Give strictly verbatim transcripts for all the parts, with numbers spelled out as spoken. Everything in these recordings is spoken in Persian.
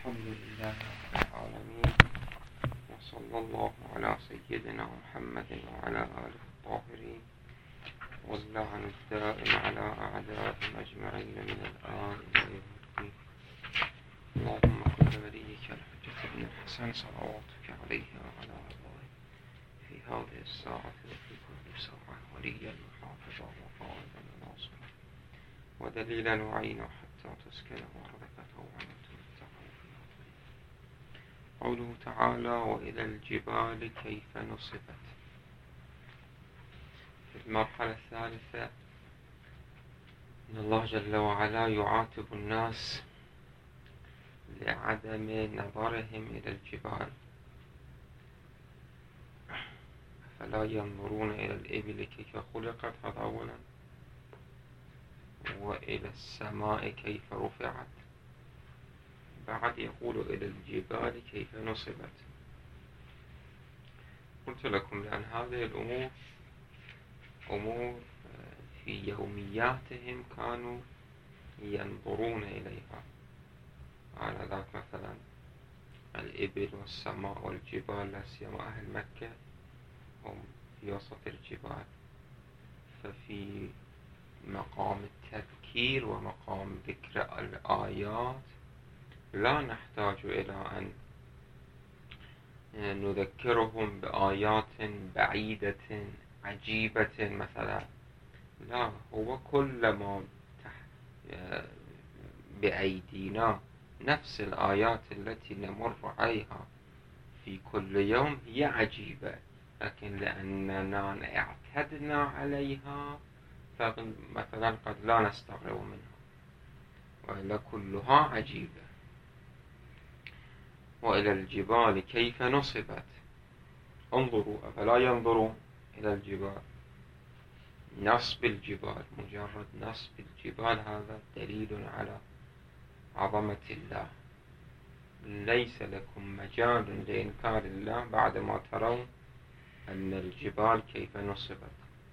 الحمد لله رب العالمين، وصلى الله على سيدنا محمد وعلى آله الطاهرين، واللعن الدائم على أعدائهم أجمعين من الآن إلى يوم الدين. اللهم كن وليك الحجة بن الحسن صلواتك عليه وعلى آله في هذه الساعة وفي كل ساعة وليا وحافظا وقائدا وناصرا ودليلا وعينا حتى تسكن أرضك طوعا وتمتعه فيها طيبا. قوله تعالى: وإلى الجبال كيف نصبت. في المرحلة الثالثة إن الله جل وعلا يعاتب الناس لعدم نظرهم إلى الجبال، فلا ينظرون إلى الإبل كيف خلقت هذا أولا، وإلى السماء كيف رفعت، بعد يقول إلى الجبال كيف نصبت. قلت لكم لأن هذه الأمور أمور في يومياتهم كانوا ينظرون إليها، على ذاك مثلا الإبل والسماء والجبال، لا سيما أهل مكة هم في وسط الجبال، ففي مقام التذكير ومقام ذكر الآيات لا نحتاج إلى أن نذكرهم بآيات بعيدة عجيبة مثلا، لا، هو كل ما بأيدينا نفس الآيات التي نمر عليها في كل يوم هي عجيبة، لكن لأننا اعتدنا عليها فمثلا قد لا نستغرب منها، وإلا كلها عجيبة. وإلى الجبال كيف نصبت. انظروا، أفلا ينظرون إلى الجبال؟ نصب الجبال، مجرد نصب الجبال هذا دليل على عظمة الله. ليس لكم مجال لإنكار الله بعدما ترون أن الجبال كيف نصبت.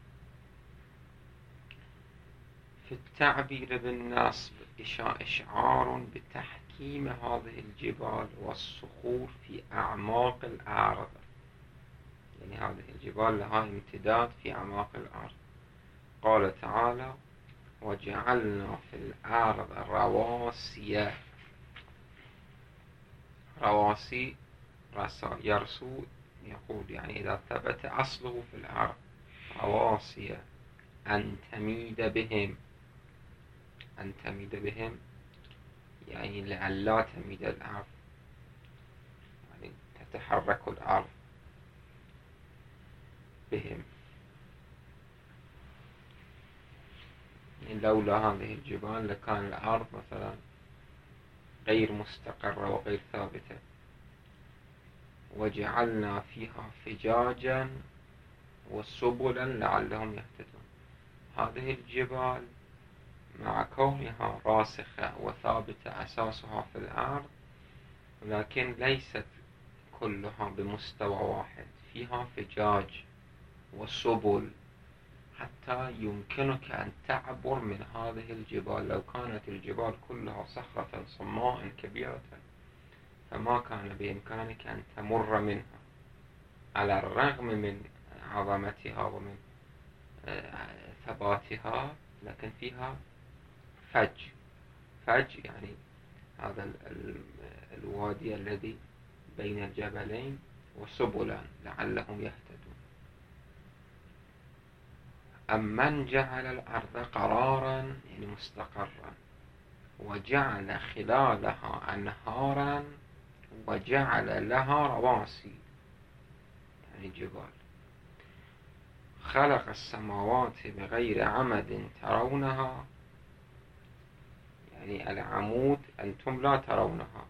في التعبير بالنصب إشعار بتحكيم هذه الجبال والصخور في أعماق الأرض، يعني هذه الجبال لها امتداد في أعماق الأرض. قال تعالى: وجعلنا في الأرض رواسي. رواسي يرسو، يقول يعني إذا ثبت أصله في الأرض، رواسي أن تميد بهم. أن تميد بهم يعني لعلا تميد الأرض، يعني تتحرك الأرض بهم. يعني لولا هذه الجبال لكان الأرض مثلا غير مستقرة وغير ثابتة. وجعلنا فيها فجاجا وسبلا لعلهم يهتدون. هذه الجبال مع كونها راسخة وثابتة أساسها في الأرض، لكن ليست كلها بمستوى واحد، فيها فجاج وسبل حتى يمكنك أن تعبر من هذه الجبال. لو كانت الجبال كلها صخرة صماء كبيرة فما كان بإمكانك أن تمر منها، على الرغم من عظمتها ومن ثباتها، لكن فيها فج. فج يعني هذا الوادي الذي بين الجبلين، وسبلا لعلهم يهتدون. أمن جعل الأرض قرارا يعني مستقرا، وجعل خلالها أنهارا، وجعل لها رواسي يعني جبال. خلق السماوات بغير عمد ترونها، يعني العمود أنتم لا ترونها.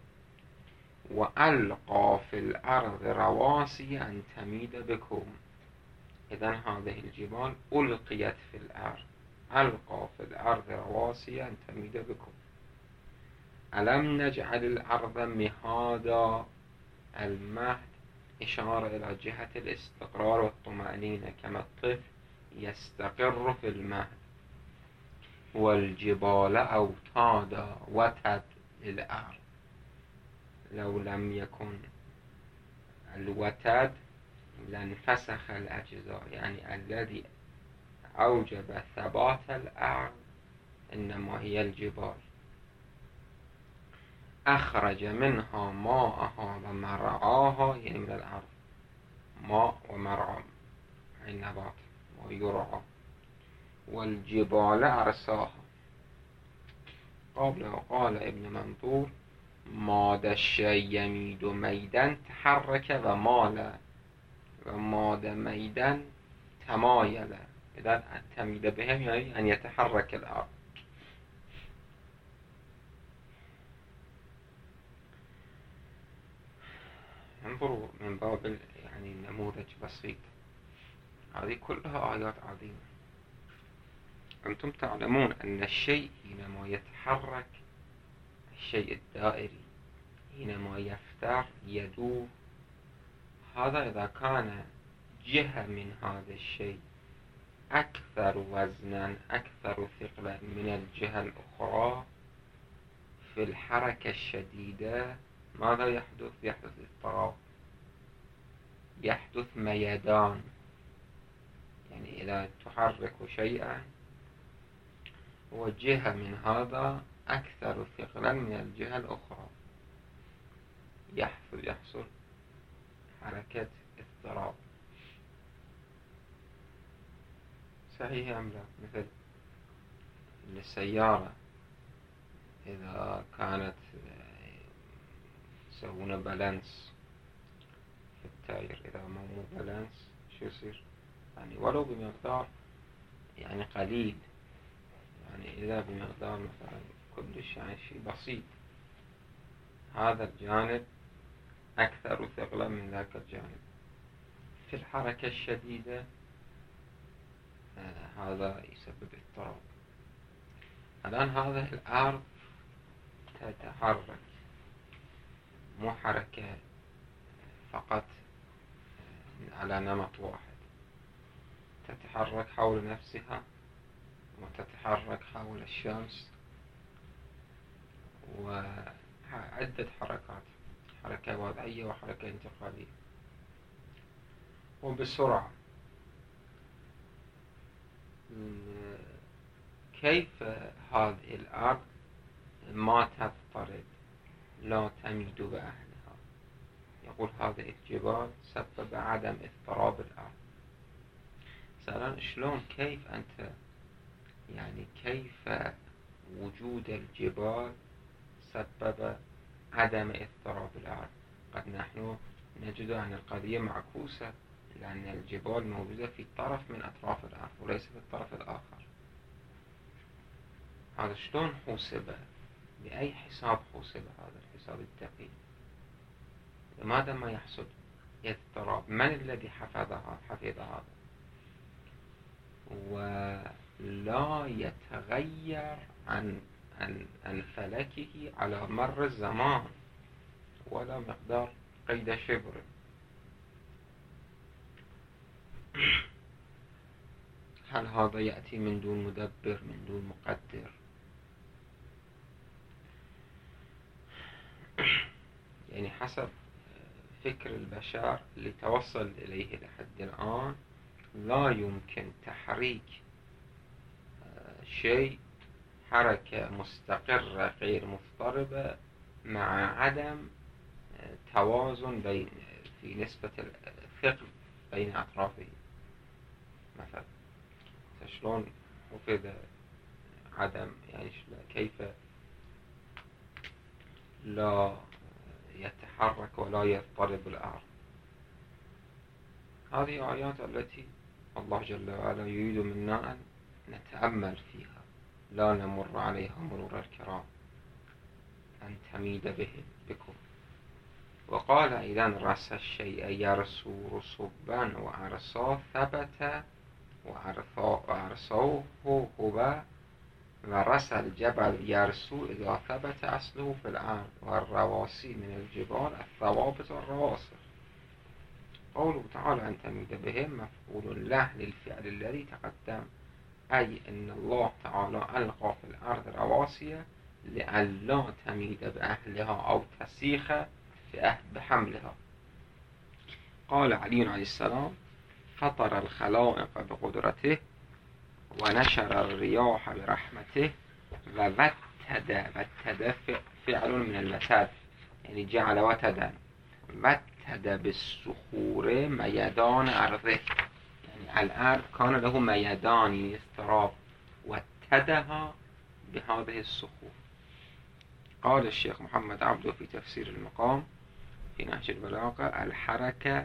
وألقى في الأرض رواسي أن تميد بكم. إذن هذه الجبال ألقيت في الأرض، ألقى في الأرض رواسي أن تميد بكم. ألم نجعل الأرض مهادا. المهد إشارة إلى جهة الاستقرار والطمأنينة، كما الطفل يستقر في المهد. والجبال أوتادا، وتد للأرض، لو لم يكن الوتد لانفسخ الأجزاء، يعني الذي أوجب ثبات الأرض إنما هي الجبال. أخرج منها ماءها ومرعاها، يعني من الأرض ماء ومرعى أي نبات ما يرعى. والجبال أرساها. قبل قال ابن منظور ماد الشيء يميد ميدا تحرك ومال، وماد ميدا تمايل. إذا تميد بهم يعني أن يتحرك الأرض. انظروا من باب يعني نموذج بسيط، هذه كلها آيات عظيمة. أنتم تعلمون أن الشيء حينما يتحرك، الشيء الدائري حينما يفتر يدور، هذا إذا كان جهة من هذا الشيء أكثر وزنا أكثر ثقلا من الجهة الأخرى في الحركة الشديدة، ماذا يحدث؟ يحدث اضطراب، يحدث ميدان. يعني إذا تحرك شيئا وجهة من هذا أكثر ثقلا من الجهة الأخرى، يحصل يحصل حركة اضطراب. صحيح أم لا؟ مثل السيارة إذا كانت يسوون بالانس في التاير، إذا ما مو بالانس شو يصير؟ يعني ولو بمقدار يعني قليل، يعني إذا بمقدار مثلا كلش يعني شيء بسيط، هذا الجانب أكثر ثقلا من ذاك الجانب. في الحركة الشديدة آه هذا يسبب اضطراب. الآن هذا الأرض تتحرك، مو حركة فقط على نمط واحد، تتحرك حول نفسها وتتحرك حول الشمس، وعدة حركات، حركة وضعية وحركة انتقالية وبسرعة. كيف هذه الأرض ما تضطرب لا تميد بأهلها؟ يقول هذه الجبال سبب عدم اضطراب الأرض. سألان شلون كيف أنت يعني كيف وجود الجبال سبب عدم اضطراب الأرض؟ قد نحن نجد أن القضية معكوسة، لأن الجبال موجودة في طرف من أطراف الأرض وليس في الطرف الآخر. هذا شلون حوسب؟ بأي حساب حوسب هذا الحساب الدقيق؟ لماذا ما يحصل اضطراب؟ من الذي حفظها حفظ هذا ولا يتغير عن عن عن فلكه على مر الزمان ولا مقدار قيد شبر؟ هل هذا يأتي من دون مدبر، من دون مقدر؟ يعني حسب فكر البشر اللي توصل إليه لحد الآن، لا يمكن تحريك شيء حركة مستقرة غير مضطربة مع عدم توازن بين في نسبة الثقل بين أطرافه. مثلا شلون وكذا عدم يعني كيف لا يتحرك ولا يضطرب الأرض؟ هذه آيات التي الله جل وعلا يريد منا أن نتأمل فيها، لا نمر عليها مرور الكرام، أن تميد به بكم. وقال إذا رس الشيء يرسو رسبا وأرساه ثبت وأرسوه هو، ورس الجبل يرسو إذا ثبت أصله في الأرض، والرواسي من الجبال الثوابت والرواسي. قوله تعالى أن تميد بهم مفعول له للفعل الذي تقدم، أي أن الله تعالى ألقى في الأرض رواسي لئلا تميد بأهلها أو تسيخ المرتفعة بحملها. قال علي عليه السلام: فطر الخلائق بقدرته ونشر الرياح برحمته ووتد. وتد فعل من الوتد، يعني جعل وتدا. وتد بالصخور ميدان أرضه، يعني الأرض كان له ميدان، يعني اضطراب، وتدها بهذه الصخور. قال الشيخ محمد عبده في تفسير المقام في نهج البلاغة: الحركة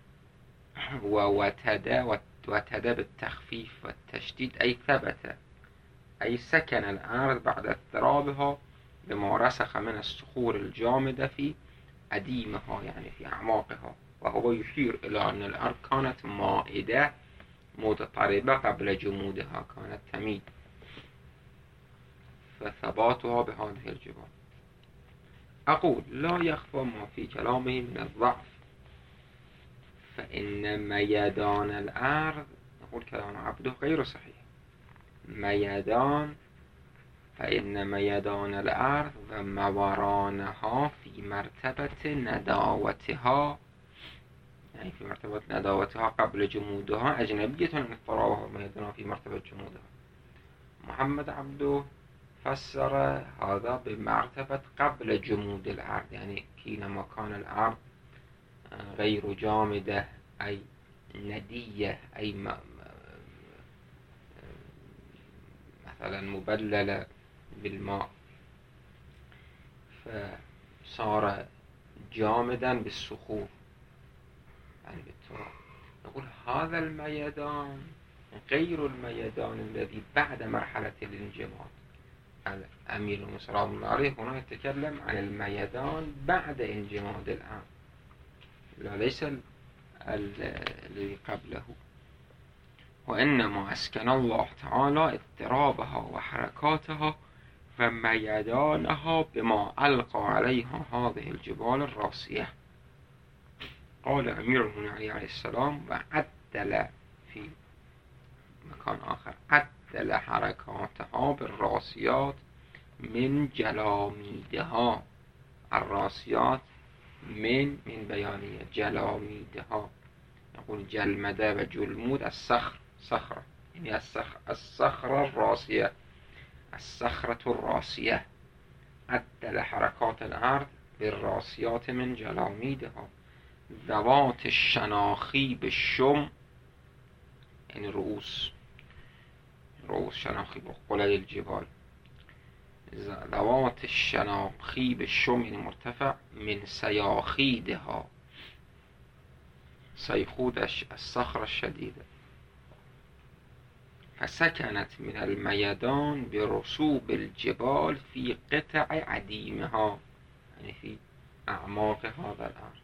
ووتد وتد بالتخفيف والتشديد، أي ثبت، أي سكن الأرض بعد اضطرابها بما رسخ من الصخور الجامدة في أديمها، يعني في أعماقها. وهو يشير إلى أن الأرض كانت مائدة مضطربة قبل جمودها، كانت تميد، فثباتها بهذه الجبال. أقول: لا يخفى ما في كلامه من الضعف، فإن ميدان الأرض، نقول كلام عبده غير صحيح، ميدان فإن ميدان الأرض ومورانها في مرتبة نداوتها، يعني في مرتبة نداوتها قبل جمودها، أجنبية عن اضطرابها ميدانها في مرتبة جمودها. محمد عبده فسر هذا بمرتبة قبل جمود الأرض، يعني حينما كان الأرض غير جامدة، أي ندية، أي مثلا مبللة بالماء، فصار جامدا بالصخور، يعني بالتراب. نقول هذا الميدان غير الميدان الذي بعد مرحلة الانجماد. الأمير المصري رحمه الله عليه هنا يتكلم عن الميدان بعد انجماد الأرض، لا ليس الذي قبله. وإنما أسكن الله تعالى اضطرابها وحركاتها وميدانها بما ألقى عليها هذه الجبال الراسية. قال أمير المؤمنين عليه السلام: وعدل في مكان آخر: عدل حركاتها بالراسيات من جلاميدها. الراسيات من من بيانية جلاميدها، يقول جلمده وجلمود الصخر، صخرة، يعني الصخرة الصخرة الراسية، الصخرة الراسية. عدل حركات الأرض بالراسيات من جلاميدها. ذوات الشناخيب الشم، يعني رؤوس رؤوس شناخيب قلل الجبال. ذوات الشناخيب الشم، يعني مرتفع، من سياخيدها، سيخود الصخرة الشديدة. فسكنت من الميدان برسوب الجبال في قطع عديمها، يعني في أعماق هذا الأرض.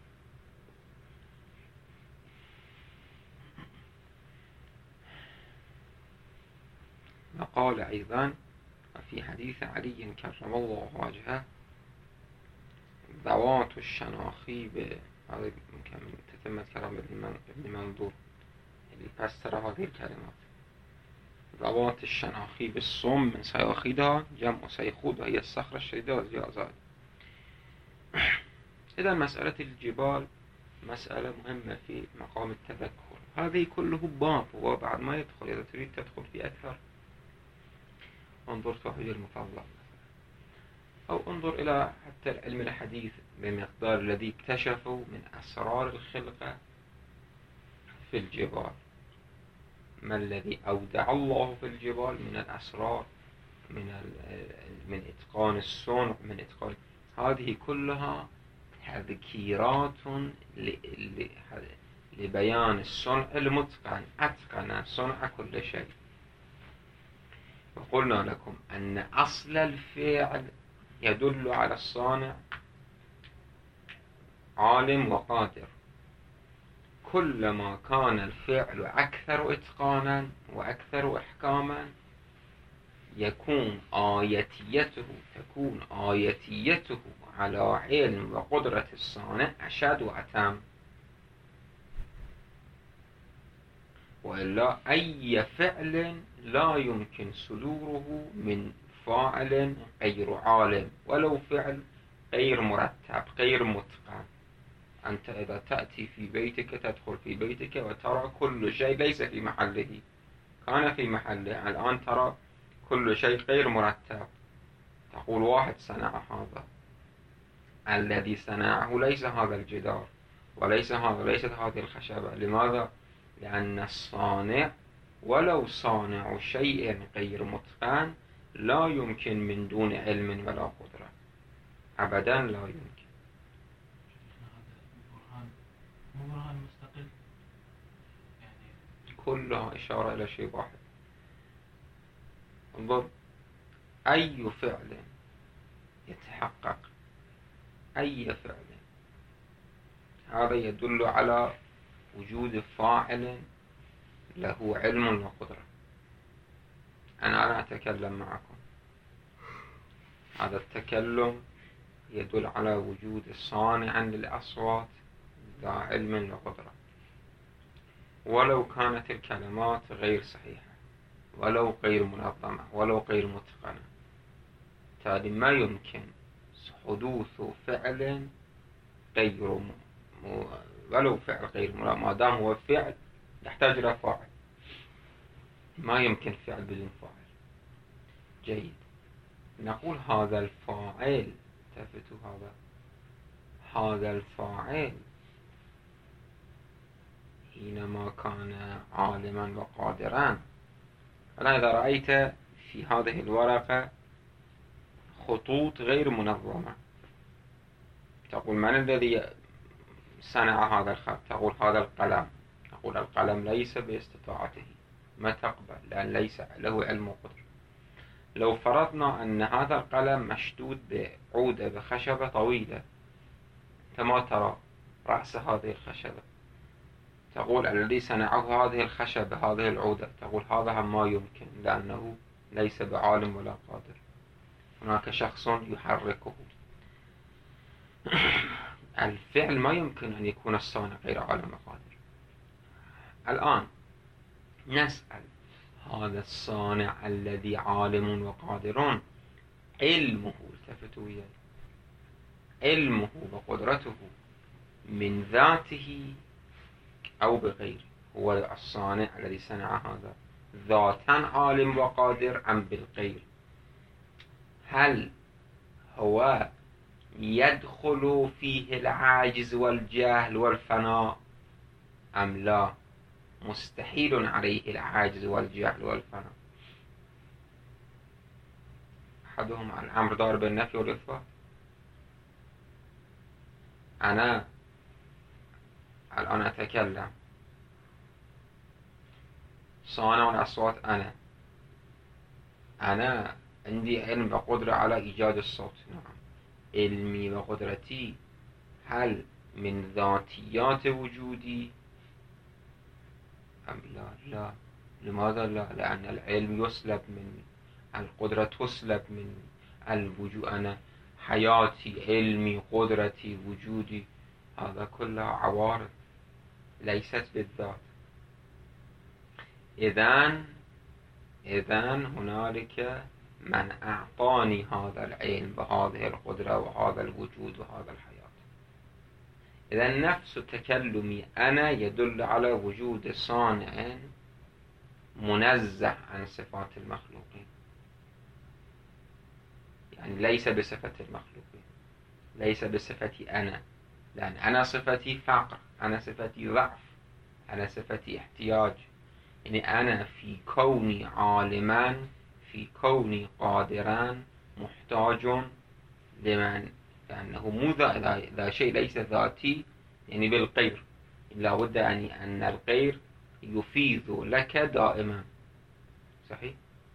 وقال أيضا في حديث علي كرم الله وجهه: ذوات الشناخيب، هذا من تتمة كلام ابن منظور اللي فسر هذه الكلمات. ذوات الشناخيب الصم من سياخيدها، جمع سيخود، وهي الصخرة الشديدة والزلازل. إذا مسألة الجبال مسألة مهمة في مقام التذكر. هذه كله باب، وبعد ما يدخل، إذا تريد تدخل في أكثر انظر توحيد المفضل، أو انظر إلى حتى العلم الحديث بمقدار الذي اكتشفوا من أسرار الخلقة في الجبال، ما الذي أودع الله في الجبال من الأسرار، من من إتقان الصنع، من إتقان، هذه كلها تذكيرات لبيان الصنع المتقن، أتقن صنع كل شيء. وقلنا لكم أن أصل الفعل يدل على الصانع عالم وقادر. كلما كان الفعل أكثر إتقانا وأكثر إحكاما يكون آيتيته تكون آيتيته على علم وقدرة الصانع أشد وأتم. وإلا أي فعل لا يمكن صدوره من فاعل غير عالم، ولو فعل غير مرتب غير متقن. أنت إذا تأتي في بيتك تدخل في بيتك وترى كل شيء ليس في محله، كان في محله، الآن ترى كل شيء غير مرتب. تقول واحد صنع هذا، الذي صنعه ليس هذا الجدار وليس هذا ليست هذه الخشبة. لماذا؟ لأن الصانع ولو صانع شيء غير متقن لا يمكن من دون علم ولا قدرة، أبدا لا يمكن. مو برهان مستقل، يعني كلها إشارة إلى شيء واحد. انظر، أي فعل يتحقق، أي فعل، هذا يدل على وجود فاعل له علم وقدرة. أنا لا أتكلم معكم، هذا التكلم يدل على وجود صانع للأصوات ذا علم وقدرة، ولو كانت الكلمات غير صحيحة ولو غير منظمة ولو غير متقنة، تالي ما يمكن حدوث فعل غير م... م... ولو فعل غير مراد، ما دام هو فعل يحتاج إلى فاعل، ما يمكن فعل بدون فاعل. جيد، نقول هذا الفاعل، تفتوا هذا هذا الفاعل حينما كان عالما وقادرا. الآن إذا رأيت في هذه الورقة خطوط غير منظمة، تقول من الذي صنع هذا الخط؟ تقول هذا القلم. تقول القلم ليس باستطاعته، ما تقبل، لأن ليس له علم وقدر. لو فرضنا أن هذا القلم مشدود بعودة بخشبة طويلة، كما ترى رأس هذه الخشبة، تقول الذي صنعه هذه الخشبة هذه العودة، تقول هذا ما يمكن لأنه ليس بعالم ولا قادر، هناك شخص يحركه. الفعل ما يمكن أن يكون الصانع غير عالم وقادر. الآن نسأل هذا الصانع الذي عالم وقادر علمه، التفتوا وياي، علمه وقدرته من ذاته أو بغيره؟ هو الصانع الذي صنع هذا ذاتا عالم وقادر أم بالغير؟ هل هو يدخل فيه العاجز والجهل والفناء أم لا؟ مستحيل عليه العاجز والجهل والفناء. أحدهم الأمر دار بالنفي والإثبات. أنا الآن أتكلم، صانع الأصوات أنا أنا عندي علم وقدرة على إيجاد الصوت، نعم. علمي وقدرتي هل من ذاتيات وجودي أم لا؟ لا. لماذا لا؟ لأن العلم يسلب مني، القدرة تسلب مني، الوجود، أنا حياتي، علمي، قدرتي، وجودي، هذا كله عوارض ليست بالذات. إذن إذن هنالك من أعطاني هذا العلم وهذه القدرة وهذا الوجود وهذا الحياة. إذن نفس تكلمي أنا يدل على وجود صانع منزه عن صفات المخلوقين، يعني ليس بصفة المخلوقين، ليس بصفتي أنا، لأن أنا صفتي فقر، أنا صفتي ضعف، أنا صفتي احتياج. يعني أنا في كوني عالما، في كوني قادرا، محتاج لمن، لأنه مو ذا شيء ليس ذاتي، يعني بالغير، لا بد يعني أن الغير يفيد لك دائما. صحيح؟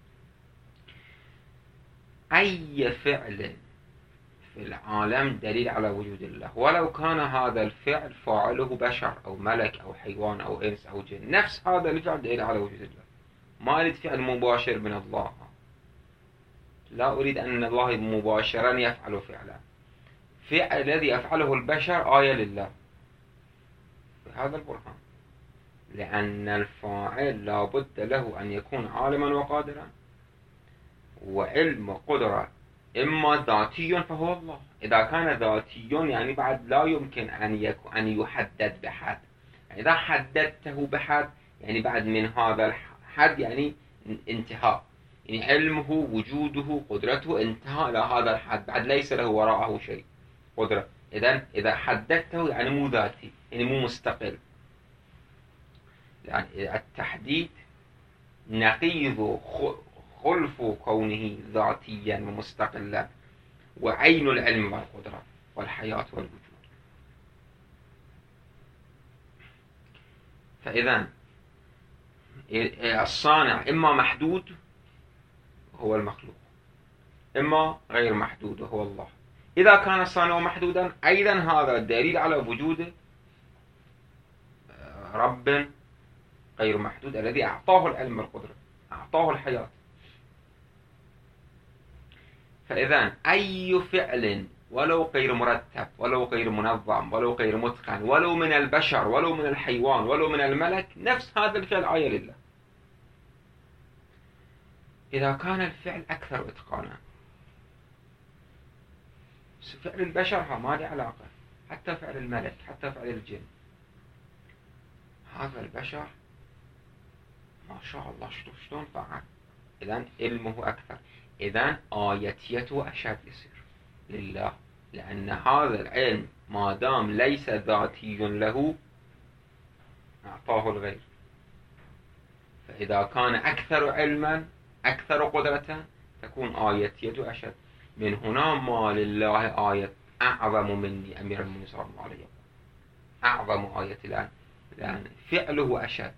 أي فعل في العالم دليل على وجود الله، ولو كان هذا الفعل فاعله بشر أو ملك أو حيوان أو إنس أو جن، نفس هذا الفعل دليل على وجود الله. ما أريد فعل مباشر من الله، لا أريد أن الله مباشرا يفعل فعلا. فعل الذي يفعله البشر آية لله بهذا البرهان، لأن الفاعل لا بد له أن يكون عالما وقادرا، وعلم وقدرة إما ذاتي فهو الله. إذا كان ذاتي يعني بعد لا يمكن أن يكون أن يحدد بحد. إذا حددته بحد يعني بعد من هذا الحد يعني انتهاء، يعني علمه وجوده قدرته انتهى إلى هذا الحد، بعد ليس له وراءه شيء قدرة. إذن إذا حددته يعني مو ذاتي، يعني مو مستقل. يعني التحديد نقيض خلف كونه ذاتيا ومستقلا، وعين العلم والقدرة والحياة والوجود. فإذا الصانع إما محدود هو المخلوق، إما غير محدود وهو الله. إذا كان الصانع محدودا أيضا هذا الدليل على وجود رب غير محدود الذي أعطاه العلم والقدرة، أعطاه الحياة. فإذا أي فعل ولو غير مرتب ولو غير منظم ولو غير متقن ولو من البشر ولو من الحيوان ولو من الملك، نفس هذا الفعل آية لله. إذا كان الفعل أكثر إتقانا، فعل البشر ها ما له علاقة، حتى فعل الملك حتى فعل الجن، هذا البشر ما شاء الله شلون فعل. إذن علمه أكثر، إذن آيتيته أشد يصير لله، لأن هذا العلم ما دام ليس ذاتي له أعطاه الغير. فإذا كان أكثر علما أكثر قدرة تكون آيتيته أشد. من هنا ما لله آية أعظم مني أمير المؤمنين صلى الله عليه وسلم، أعظم آية الآن لأن فعله أشد.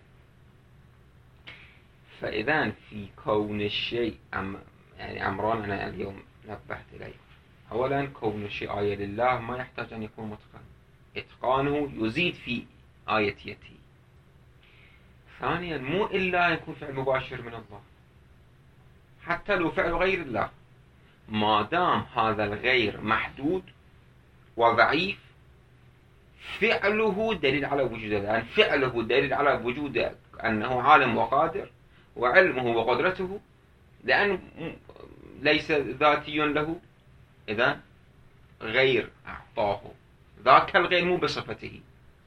فإذا في كون الشيء أم يعني أمران أنا اليوم نبهت إليه. أولا كون الشيء آية لله ما يحتاج أن يكون متقن، إتقانه يزيد في آيتيته. ثانيا مو إلا يكون فعل مباشر من الله، حتى لو فعل غير الله ما دام هذا الغير محدود وضعيف فعله دليل على وجوده، لأن فعله دليل على وجوده أنه عالم وقادر، وعلمه وقدرته لأن ليس ذاتي له. إذا غير أعطاه، ذاك الغير مو بصفته.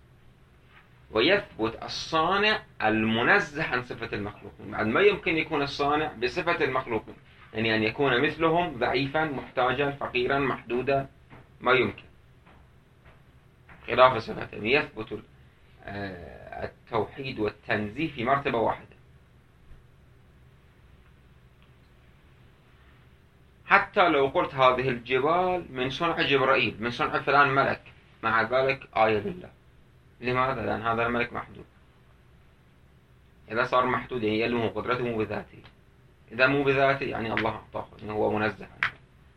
ويثبت الصانع المنزه عن صفة المخلوقين، بعد ما يمكن يكون الصانع بصفة المخلوقين، يعني أن يكون مثلهم ضعيفا محتاجا فقيرا محدودا، ما يمكن خلاف صفته. يثبت التوحيد والتنزيه في مرتبة واحدة. حتى لو قلت هذه الجبال من صنع جبرائيل من صنع فلان ملك، مع ذلك آية لله. لماذا؟ لأن هذا الملك محدود. إذا صار محدود يعني علمه قدرته مو بذاته، إذا مو بذاته يعني الله أعطاه، يعني هو منزه عنه.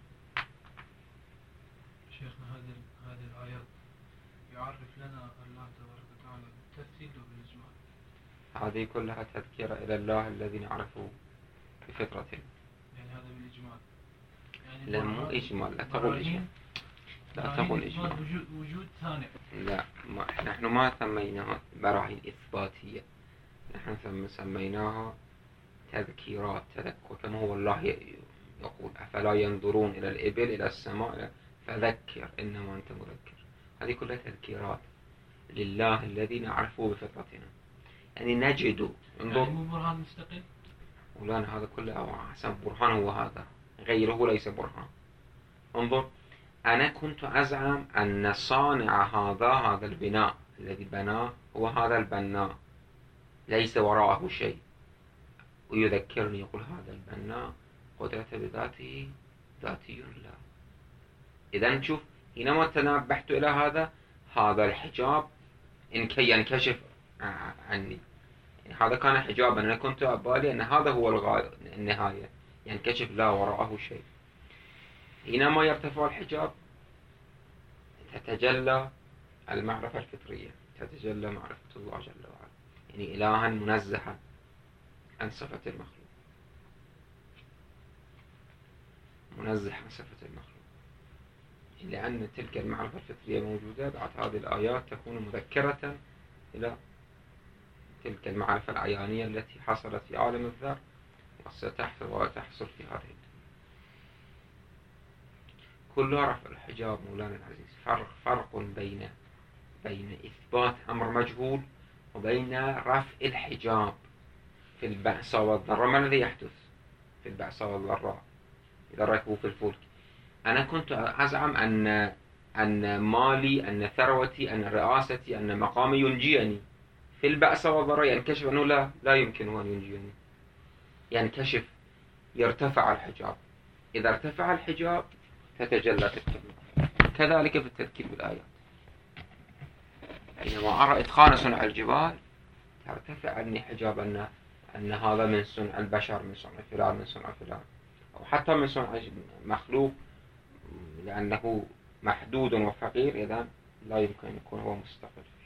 شيخنا هذه هذه الآيات يعرف لنا الله تبارك وتعالى بالتفصيل وبالإجمال. هذه كلها تذكرة إلى الله الذي نعرفه بفطرته. يعني هذا بالإجمال. يعني لا مو إجمال، لا تقول إجمال، لا تقول إجمال. وجود وجود ثاني. لا ما نحن ما سميناها براهين إثباتية، نحن سميناها تذكيرات، تذكر، كما هو الله يقول أفلا ينظرون إلى الإبل إلى السماء فذكر إنما أنت مذكر. هذه كلها تذكيرات لله الذي نعرفه بفطرتنا، يعني نجد. انظر يعني مو برهان مستقل، ولا هذا كله حسب برهان، هو هذا غيره ليس برهان. انظر أنا كنت أزعم أن صانع هذا هذا البناء الذي بناه هو هذا البناء ليس وراءه شيء، ويذكرني يقول هذا البناء قدرته بذاته ذاتي له. إذا نشوف حينما تنبهت إلى هذا هذا الحجاب ينكشف عني. يعني هذا كان حجابا، أنا كنت أبالي أن هذا هو الغاية النهاية، ينكشف لا وراءه شيء. حينما يرتفع الحجاب تتجلى المعرفة الفطرية، تتجلى معرفة الله جل وعلا، يعني إلها منزها عن صفة المخلوق، منزه عن صفة المخلوق. لأن تلك المعرفة الفطرية موجودة، بعد هذه الآيات تكون مذكرة إلى تلك المعرفة العيانية التي حصلت في عالم الذر وستحصل وتحصل في هذه الدنيا. كلها رفع الحجاب مولانا العزيز. فرق فرق بين بين إثبات أمر مجهول وبين رفع الحجاب في البأساء والضراء. ما الذي يحدث في البأساء والضراء إذا ركبوا في الفلك؟ أنا كنت أزعم أن أن مالي، أن ثروتي، أن رئاستي، أن مقامي ينجيني في البأساء والضراء. ينكشف أنه لا لا يمكن أن ينجيني، ينكشف، يرتفع الحجاب. إذا ارتفع الحجاب تتجلى الكلمة. كذلك في التذكير بالآيات، حينما أرى إتقان صنع الجبال يرتفع عني حجاب أن أن هذا من صنع البشر، من صنع فلان، من صنع فلان، أو حتى من صنع مخلوق، لأنه محدود وفقير، إذن لا يمكن أن يكون هو مستقل.